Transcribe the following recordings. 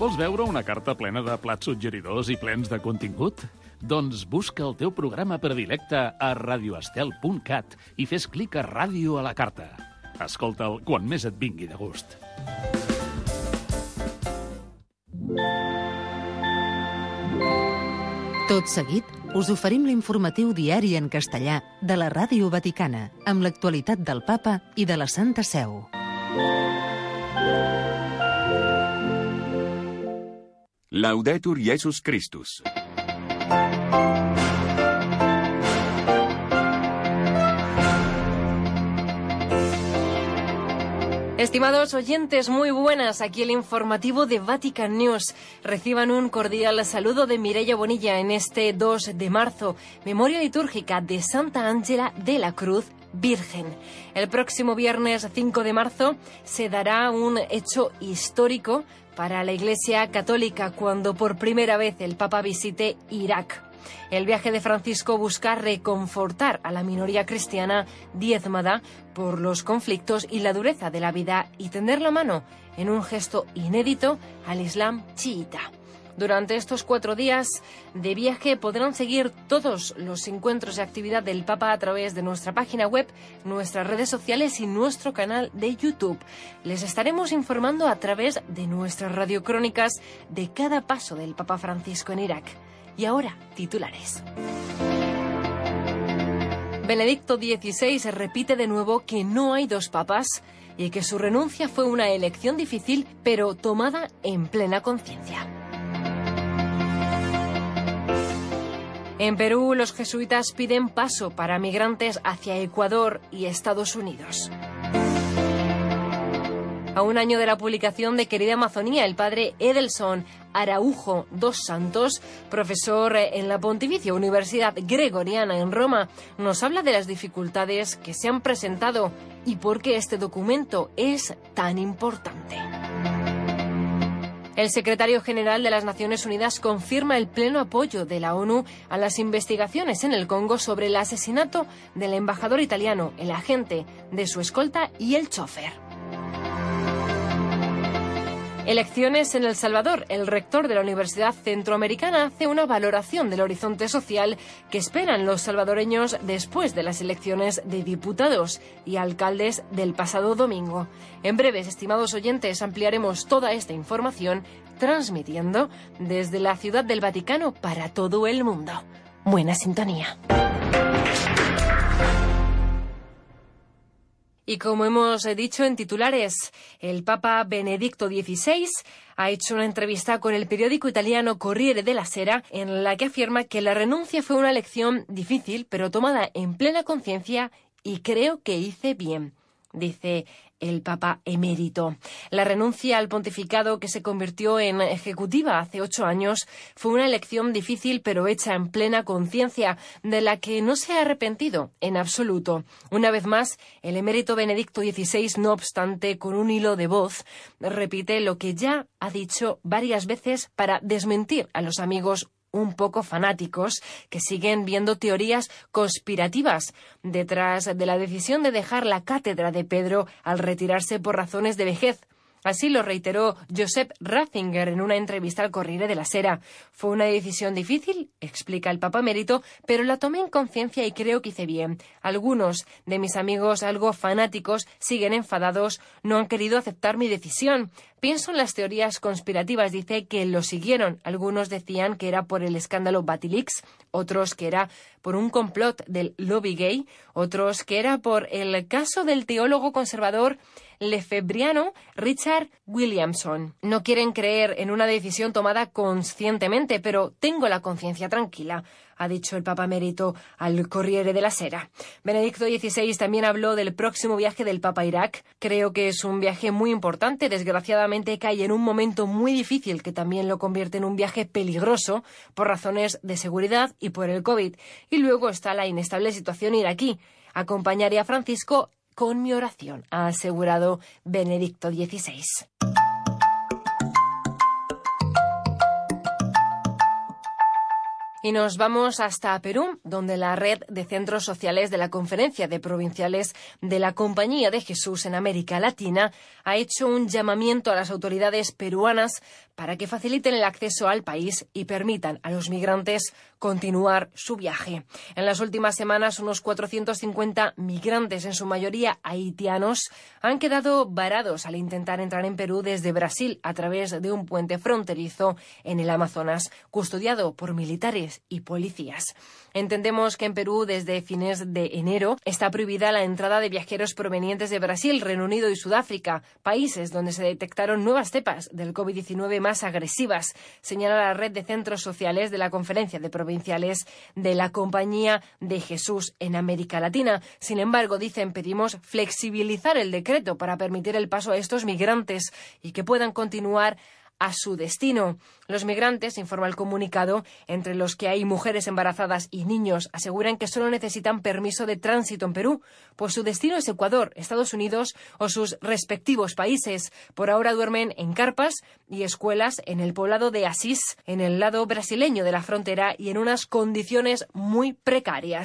Vols veure una carta plena de plats suggeridors i plens de contingut? Doncs busca el teu programa predilecte a radioestel.cat i fes clic a Ràdio a la carta. Escolta'l quan més et vingui de gust. Tot seguit, us oferim l'informatiu diari en castellà de la Ràdio Vaticana, amb l'actualitat del Papa i de la Santa Seu. Laudetur Jesus Christus. Estimados oyentes, muy buenas. Aquí el informativo de Vatican News. Reciban un cordial saludo de Mireia Bonilla en este 2 de marzo, memoria litúrgica de Santa Ángela de la Cruz Virgen. El próximo viernes 5 de marzo se dará un hecho histórico para la Iglesia Católica cuando por primera vez el Papa visite Irak. El viaje de Francisco busca reconfortar a la minoría cristiana diezmada por los conflictos y la dureza de la vida y tender la mano en un gesto inédito al Islam chiita. Durante estos 4 días de viaje podrán seguir todos los encuentros y actividad del Papa a través de nuestra página web, nuestras redes sociales y nuestro canal de YouTube. Les estaremos informando a través de nuestras radiocrónicas de cada paso del Papa Francisco en Irak. Y ahora, titulares. Benedicto XVI repite de nuevo que no hay 2 papas y que su renuncia fue una elección difícil, pero tomada en plena conciencia. En Perú, los jesuitas piden paso para migrantes hacia Ecuador y Estados Unidos. A un año de la publicación de Querida Amazonía, el padre Edelson Araujo dos Santos, profesor en la Pontificia Universidad Gregoriana en Roma, nos habla de las dificultades que se han presentado y por qué este documento es tan importante. El secretario general de las Naciones Unidas confirma el pleno apoyo de la ONU a las investigaciones en el Congo sobre el asesinato del embajador italiano, el agente de su escolta y el chofer. Elecciones en El Salvador. El rector de la Universidad Centroamericana hace una valoración del horizonte social que esperan los salvadoreños después de las elecciones de diputados y alcaldes del pasado domingo. En breves, estimados oyentes, ampliaremos toda esta información transmitiendo desde la Ciudad del Vaticano para todo el mundo. Buena sintonía. Y como hemos dicho en titulares, el Papa Benedicto XVI ha hecho una entrevista con el periódico italiano Corriere della Sera en la que afirma que la renuncia fue una elección difícil, pero tomada en plena conciencia y creo que hice bien, dice el Papa emérito. La renuncia al pontificado, que se convirtió en ejecutiva hace 8 años, fue una elección difícil pero hecha en plena conciencia, de la que no se ha arrepentido en absoluto. Una vez más, el emérito Benedicto XVI, no obstante, con un hilo de voz, repite lo que ya ha dicho varias veces para desmentir a los amigos un poco fanáticos que siguen viendo teorías conspirativas detrás de la decisión de dejar la cátedra de Pedro al retirarse por razones de vejez. Así lo reiteró Josep Ratzinger en una entrevista al Corriere della Sera. Fue una decisión difícil, explica el Papa emérito, pero la tomé en conciencia y creo que hice bien. Algunos de mis amigos algo fanáticos siguen enfadados, no han querido aceptar mi decisión. Pienso en las teorías conspirativas, dice que lo siguieron. Algunos decían que era por el escándalo Batilix, otros que era por un complot del lobby gay, otros que era por el caso del teólogo conservador lefebriano Richard Williamson. No quieren creer en una decisión tomada conscientemente, pero tengo la conciencia tranquila, ha dicho el Papa emérito al Corriere della Sera. Benedicto XVI también habló del próximo viaje del Papa a Irak. Creo que es un viaje muy importante. Desgraciadamente cae en un momento muy difícil que también lo convierte en un viaje peligroso por razones de seguridad y por el COVID. Y luego está la inestable situación iraquí. Acompañaré a Francisco con mi oración, ha asegurado Benedicto XVI. Y nos vamos hasta Perú, donde la red de centros sociales de la Conferencia de Provinciales de la Compañía de Jesús en América Latina ha hecho un llamamiento a las autoridades peruanas para que faciliten el acceso al país y permitan a los migrantes continuar su viaje. En las últimas semanas, unos 450 migrantes, en su mayoría haitianos, han quedado varados al intentar entrar en Perú desde Brasil a través de un puente fronterizo en el Amazonas, custodiado por militares y policías. Entendemos que en Perú, desde fines de enero, está prohibida la entrada de viajeros provenientes de Brasil, Reino Unido y Sudáfrica, países donde se detectaron nuevas cepas del COVID-19 más agresivas, señala la red de centros sociales de la Conferencia de Provinciales de la Compañía de Jesús en América Latina. Sin embargo, dicen, pedimos flexibilizar el decreto para permitir el paso a estos migrantes y que puedan continuar a su destino. Los migrantes, informa el comunicado, entre los que hay mujeres embarazadas y niños, aseguran que solo necesitan permiso de tránsito en Perú, pues su destino es Ecuador, Estados Unidos o sus respectivos países. Por ahora duermen en carpas y escuelas en el poblado de Asís, en el lado brasileño de la frontera, y en unas condiciones muy precarias.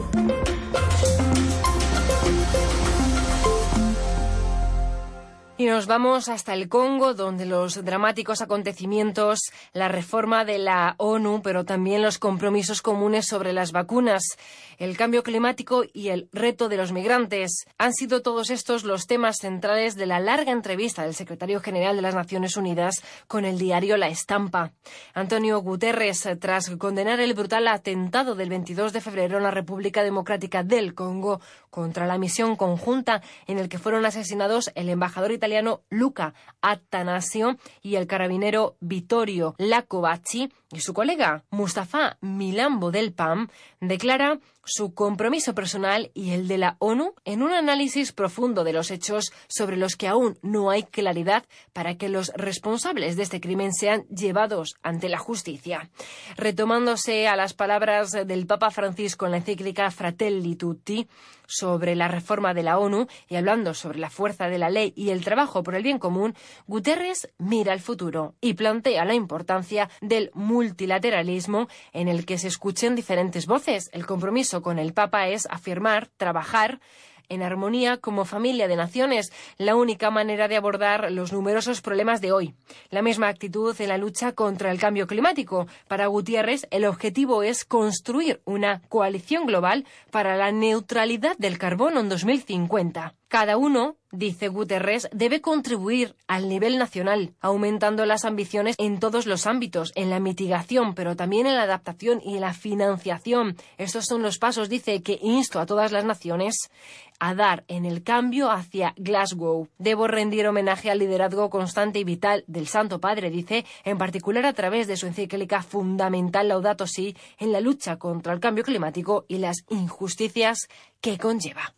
Y nos vamos hasta el Congo, donde los dramáticos acontecimientos, la reforma de la ONU, pero también los compromisos comunes sobre las vacunas, el cambio climático y el reto de los migrantes han sido todos estos los temas centrales de la larga entrevista del secretario general de las Naciones Unidas con el diario La Estampa. Antonio Guterres, tras condenar el brutal atentado del 22 de febrero en la República Democrática del Congo contra la misión conjunta en el que fueron asesinados el embajador italiano Luca Attanasio y el carabinero Vittorio Iacovacci y su colega Mustafa Milambo del PAM, declara su compromiso personal y el de la ONU en un análisis profundo de los hechos sobre los que aún no hay claridad para que los responsables de este crimen sean llevados ante la justicia. Retomándose a las palabras del Papa Francisco en la encíclica Fratelli Tutti sobre la reforma de la ONU y hablando sobre la fuerza de la ley y el trabajo por el bien común, Guterres mira al futuro y plantea la importancia del multilateralismo en el que se escuchen diferentes voces. El compromiso con el Papa es afirmar, trabajar en armonía como familia de naciones, la única manera de abordar los numerosos problemas de hoy. La misma actitud en la lucha contra el cambio climático. Para Gutiérrez, el objetivo es construir una coalición global para la neutralidad del carbono en 2050. Cada uno, dice Guterres, debe contribuir al nivel nacional, aumentando las ambiciones en todos los ámbitos, en la mitigación, pero también en la adaptación y en la financiación. Estos son los pasos, dice, que insto a todas las naciones a dar en el cambio hacia Glasgow. Debo rendir homenaje al liderazgo constante y vital del Santo Padre, dice, en particular a través de su encíclica fundamental Laudato Si, en la lucha contra el cambio climático y las injusticias que conlleva.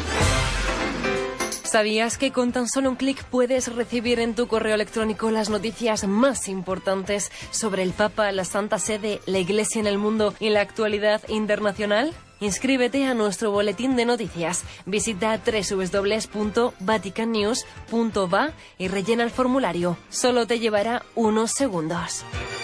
¿Sabías que con tan solo un clic puedes recibir en tu correo electrónico las noticias más importantes sobre el Papa, la Santa Sede, la Iglesia en el mundo y la actualidad internacional? Inscríbete a nuestro boletín de noticias. Visita www.vaticannews.va y rellena el formulario. Solo te llevará unos segundos.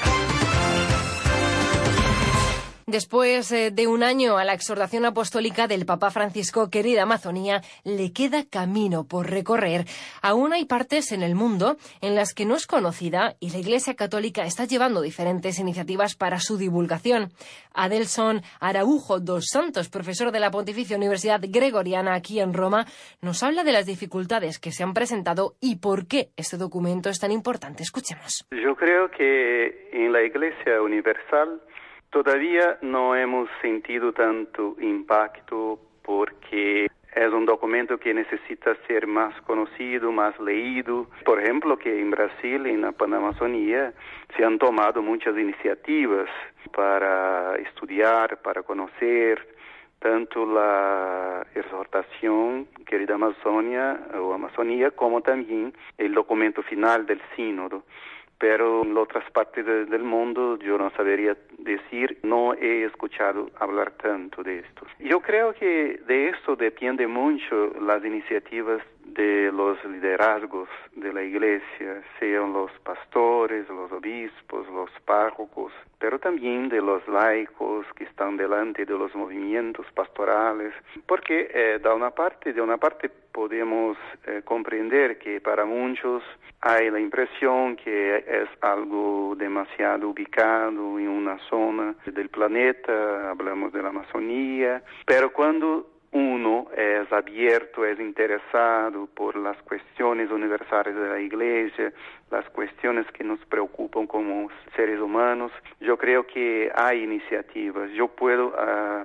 Después de un año a la exhortación apostólica del Papa Francisco, querida Amazonía, le queda camino por recorrer. Aún hay partes en el mundo en las que no es conocida y la Iglesia Católica está llevando diferentes iniciativas para su divulgación. Adelson Araujo dos Santos, profesor de la Pontificia Universidad Gregoriana aquí en Roma, nos habla de las dificultades que se han presentado y por qué este documento es tan importante. Escuchemos. Yo creo que en la Iglesia Universal todavía no hemos sentido tanto impacto porque es un documento que necesita ser más conocido, más leído. Por ejemplo, que en Brasil, en la Panamazonía, se han tomado muchas iniciativas para estudiar, para conocer tanto la exhortación, querida Amazonia o Amazonía, como también el documento final del sínodo. pero en otras partes del mundo yo no sabería decir, no he escuchado hablar tanto de esto. Yo creo que de esto depende mucho las iniciativas de los liderazgos de la Iglesia, sean los pastores, los obispos, los párrocos, pero también de los laicos que están delante de los movimientos pastorales, porque de una parte podemos comprender que para muchos hay la impresión que es algo demasiado ubicado en una zona del planeta, hablamos de la Amazonía, pero cuando uno es abierto, es interesado por las cuestiones universales de la Iglesia, las cuestiones que nos preocupan como seres humanos, yo creo que hay iniciativas. Yo puedo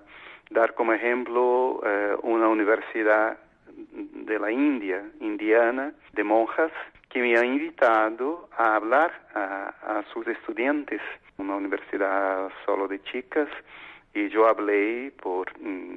dar como ejemplo una universidad de la indiana, de monjas, que me ha invitado a hablar a sus estudiantes, una universidad solo de chicas, y yo hablé por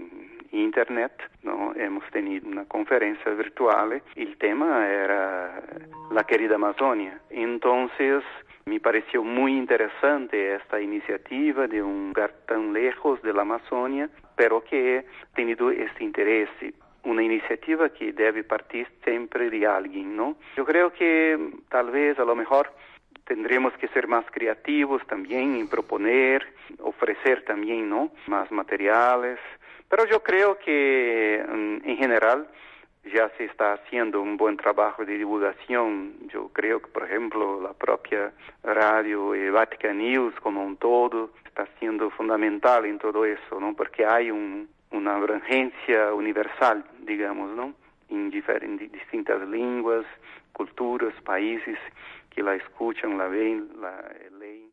internet, ¿no? Hemos tenido una conferencia virtual y el tema era la querida Amazonia. Entonces, me pareció muy interesante esta iniciativa de un lugar tan lejos de la Amazonia, pero que ha tenido este interés. Una iniciativa que debe partir siempre de alguien, ¿no? Yo creo que tal vez a lo mejor tendremos que ser más creativos también en proponer, ofrecer también, ¿no?, más materiales. Pero yo creo que en general ya se está haciendo un buen trabajo de divulgación. Yo creo que, por ejemplo, la propia radio Vatican News como un todo está siendo fundamental en todo eso, ¿no? Porque hay una urgencia universal, digamos, ¿no?, en distintas lenguas, culturas, países que la escuchan, la ven, la leen.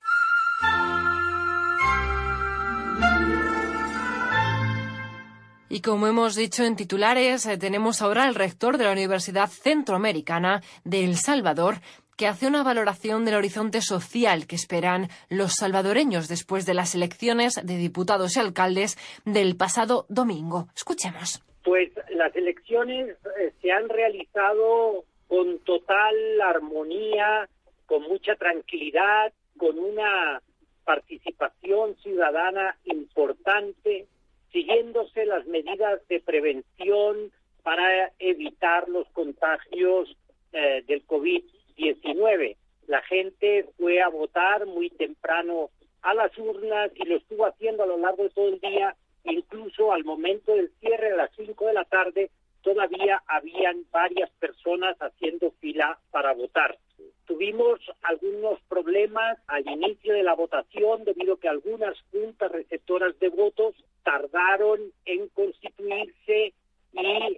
Y como hemos dicho en titulares, tenemos ahora al rector de la Universidad Centroamericana de El Salvador, que hace una valoración del horizonte social que esperan los salvadoreños después de las elecciones de diputados y alcaldes del pasado domingo. Escuchemos. Pues las elecciones se han realizado con total armonía, con mucha tranquilidad, con una participación ciudadana importante, siguiéndose las medidas de prevención para evitar los contagios del COVID-19. La gente fue a votar muy temprano a las urnas y lo estuvo haciendo a lo largo de todo el día, incluso al momento del cierre a las 5 de la tarde, todavía habían varias personas haciendo fila para votar. Tuvimos algunos problemas al inicio de la votación debido a que algunas juntas receptoras de votos tardaron en constituirse y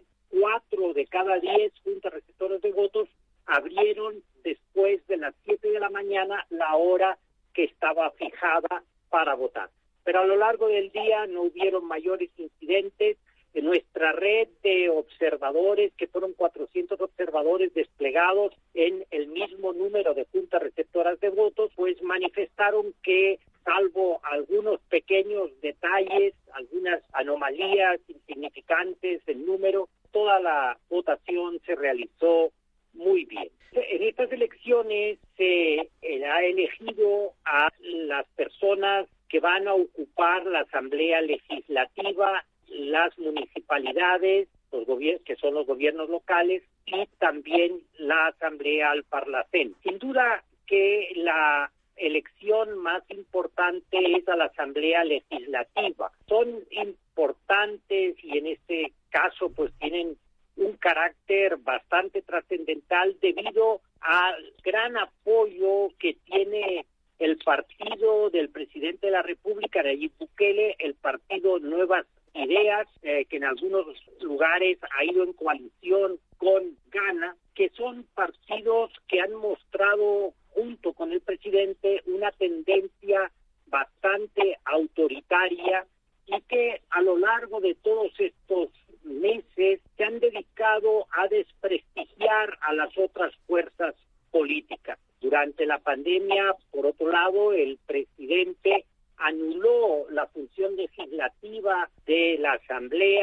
4 de cada 10 juntas receptoras de votos abrieron después de las 7 de la mañana, la hora que estaba fijada para votar. Pero a lo largo del día no hubieron mayores incidentes. En nuestra red de observadores, que fueron 400 observadores desplegados en el mismo número de juntas receptoras de votos, pues manifestaron que, salvo algunos pequeños detalles, algunas anomalías insignificantes en número, toda la votación se realizó muy bien. En estas elecciones se ha elegido a las personas que van a ocupar la Asamblea Legislativa, las municipalidades, que son los gobiernos locales, y también la Asamblea al Parlacén. Sin duda que la elección más importante es a la Asamblea Legislativa. Son importantes y en este caso pues tienen un carácter bastante trascendental debido al gran apoyo que tiene el partido del presidente de la República, Nayib Bukele, el partido Nuevas Ideas, que en algunos lugares ha ido en coalición con Gana, que son partidos que han mostrado junto con el presidente una tendencia bastante autoritaria y que a lo largo de todos estos meses se han dedicado a desprestigiar a las otras fuerzas políticas. Durante la pandemia, por otro lado, el presidente anuló la función legislativa de la Asamblea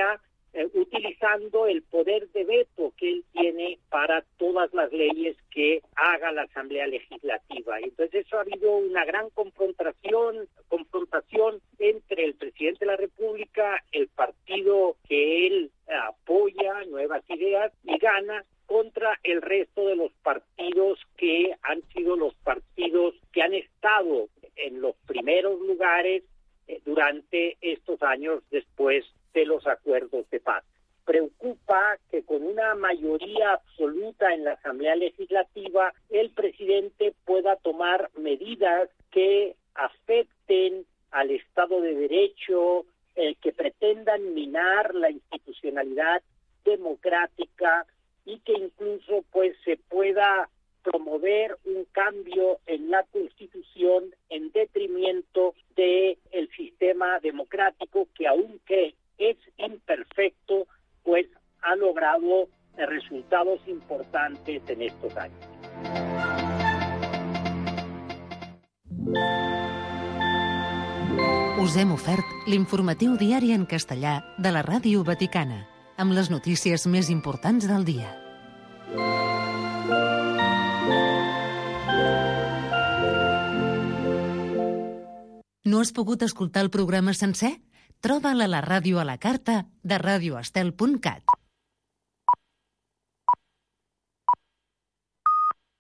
utilizando el poder de veto que él tiene para todas las leyes que haga la Asamblea Legislativa. Entonces eso ha habido una gran confrontación entre el presidente de la República, el partido que él apoya, Nuevas Ideas, y Gana, contra el resto de los partidos que han sido los partidos que han estado en los primeros lugares durante estos años después de los acuerdos de paz. Preocupa que con una mayoría absoluta en la Asamblea Legislativa el presidente pueda tomar medidas que afecten al Estado de Derecho, que pretendan minar la institucionalidad democrática y que incluso pues se pueda promover un cambio en la Constitución en detrimento del sistema democrático que, aunque es imperfecto, pues ha logrado resultados importantes en estos años. Us hem ofert l'informatiu diari en castellà de la Ràdio Vaticana, amb les notícies més importants del dia. No has pogut escoltar el programa sencer? Troba'l a la ràdio a la carta de radioestel.cat.